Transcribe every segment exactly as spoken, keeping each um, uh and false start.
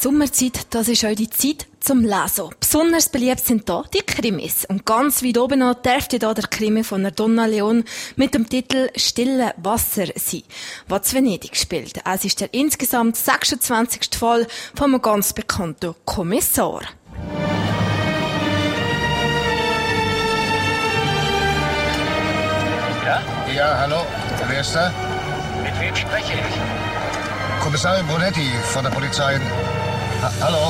Sommerzeit, das ist auch die Zeit zum Lesen. Besonders beliebt sind hier die Krimis. Und ganz weit oben noch dürfte hier der Krimi von der Donna Leon mit dem Titel «Stille Wasser» sein, was zu Venedig spielt. Es ist der insgesamt sechsundzwanzigste Fall von einem ganz bekannten Kommissar. Ja? Ja, hallo. Wer ist da? Mit wem spreche ich? Kommissarin Brunetti von der Polizei. Ha hallo.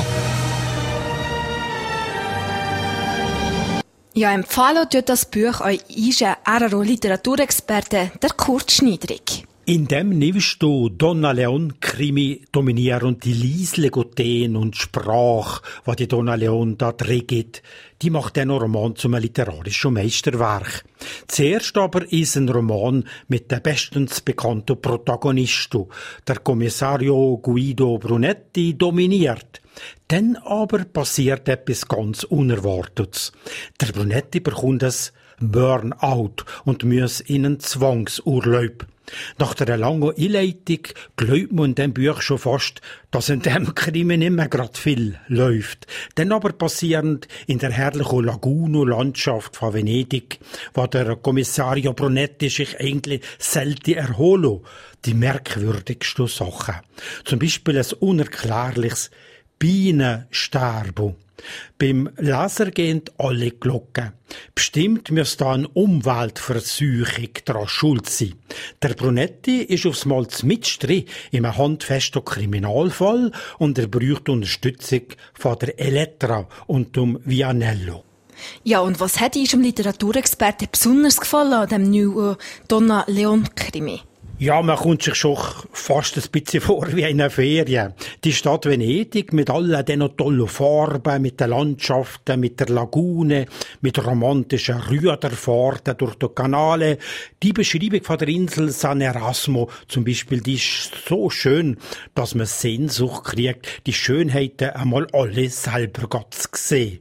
Ja, empfehlen tut das Buch euch ein R R O-Literaturexperte, der Kurt Schniedrig. In dem nimmst du Donna Leon Krimi dominieren die leisle Goten und Sprache, was die Donna Leon da trägt, die macht den Roman zum literarischen Meisterwerk. Zuerst aber ist ein Roman mit dem bestens bekannten Protagonisten, der Kommissario Guido Brunetti, dominiert. Dann aber passiert etwas ganz Unerwartetes. Der Brunetti bekommt ein Burnout und muss in einen Zwangsurlaub. Nach der langen Einleitung glaubt man in diesem Buch schon fast, dass in diesem Krimi nicht mehr gerade viel läuft. Dann aber passierend in der herrlichen Laguno-Landschaft von Venedig, wo der Kommissario Brunetti sich eigentlich selten erholt, die merkwürdigsten Sachen. Zum Beispiel ein unerklärliches Bienensterben. Beim Leser gehen alle Glocken. Bestimmt müsste da eine Umweltversuchung daran schuld sein. Der Brunetti ist aufs Mal mitstri im handfesten Kriminalfall und er braucht Unterstützung von der Elettra und dem Vianello. Ja, und was hat Ihrem Literaturexperten besonders gefallen an dem neuen Donna Leon Krimi? Ja, man kommt sich schon fast ein bisschen vor wie in einer Ferien. Die Stadt Venedig mit all diesen tollen Farben, mit den Landschaften, mit der Lagune, mit romantischen Ruderfahrten durch die Kanäle. Die Beschreibung von der Insel San Erasmo zum Beispiel, die ist so schön, dass man Sehnsucht kriegt, die Schönheiten einmal alle selber zu sehen.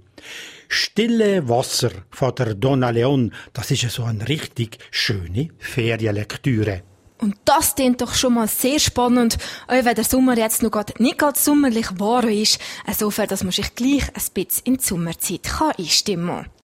Stille Wasser von der Donna Leon, das ist so eine richtig schöne Ferienlektüre. Und das klingt doch schon mal sehr spannend, auch wenn der Sommer jetzt noch grad nicht ganz sommerlich warm ist, insofern, dass man sich gleich ein bisschen in die Sommerzeit einstimmen kann.